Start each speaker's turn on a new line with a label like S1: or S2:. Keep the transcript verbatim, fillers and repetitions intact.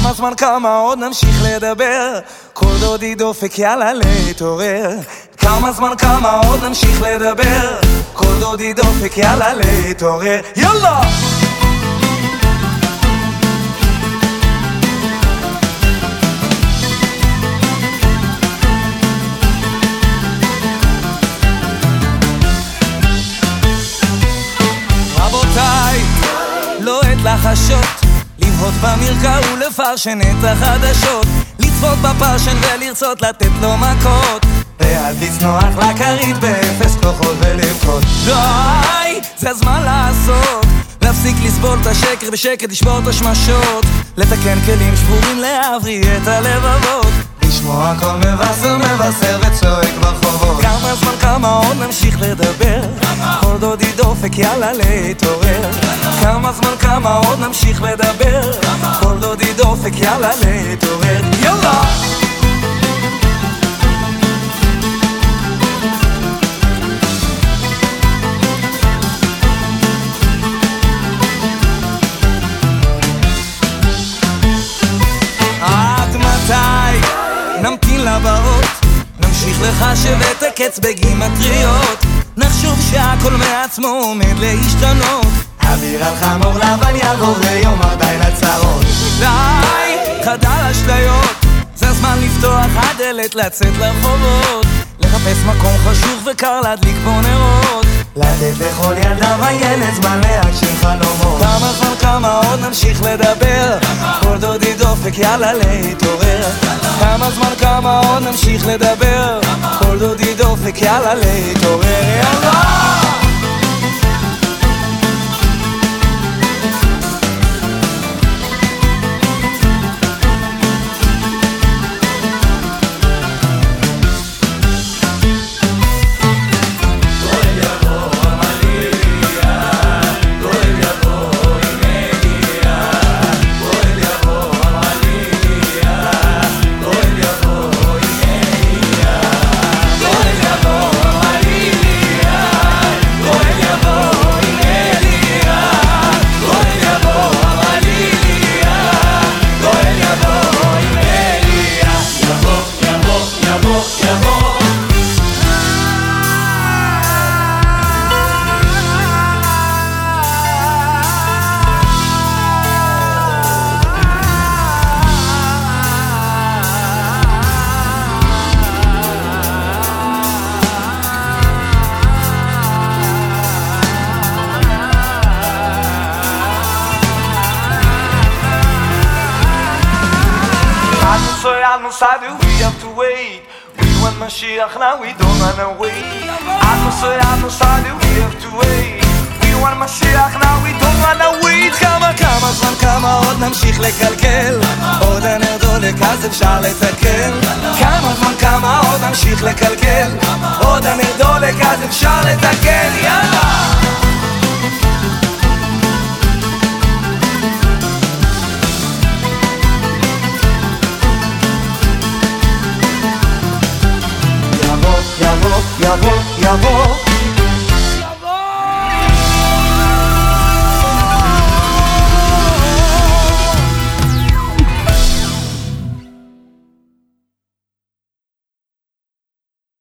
S1: כמה זמן, כמה עוד נמשיך לדבר? כל דודי דופק, יאללה להתעורר. כמה זמן, כמה עוד נמשיך לדבר? כל דודי דופק, יאללה להתעורר. יאללה! רבותיי, לא עת לחשות, לבהות במרקע ולפרשן את החדשות, לצפות בפרשן ולרצות לתת לו מכות, ואל תצנוח לכרית באפס כוחות ולבכות. די, זה הזמן לעשות, להפסיק לסבול את השקר בשקט, לשבור את השמשות, לתקן כלים שבורים, להבריא את הלבבות, לשמוע הכל מבשר מבשר וצועק ברחובות. כמה זמן, כמה עוד נמשיך לדבר? כל דודי דופק, יאללה להתעורר. כמה זמן, כמה עוד נמשיך לדבר? כל דודי דופק, יאללה להתעורר. יאללה! עד מתי נמתין לבאות? נמשיך לחשב את הקץ בגימטריות, נחשוב שהכל מעצמו עומד להשתנות. אוויר על חמור לבן יעבור ויום עדיין הצרות. די, חדל אשליות, זה הזמן לפתוח הדלת, לצאת לרחובות, לחפש מקום חשוך וקר להדליק בו נרות, לתת לכל ילדה וילד זמן להגשים חלומות. כמה זמן, כמה עוד נמשיך לדבר? כל דודי דופק, יאללה להתעורר. כמה זמן, כמה עוד נמשיך לדבר? כל דודי דופק, יאללה להתעורר. יאללה! We have to wait. We want Mashiach now, we don't wanna wait. Atmosay, atmosay, we have to wait. We want Mashiach now, we don't wanna wait. כמה, כמה זמן, כמה עוד נמשיך לקלקל? עוד הנר דולק, אז אפשר לתקן. כמה זמן, כמה עוד נמשיך לקלקל? עוד הנר דולק, אז אפשר לתקן. יאללה! יבוא, יבוא, יבוא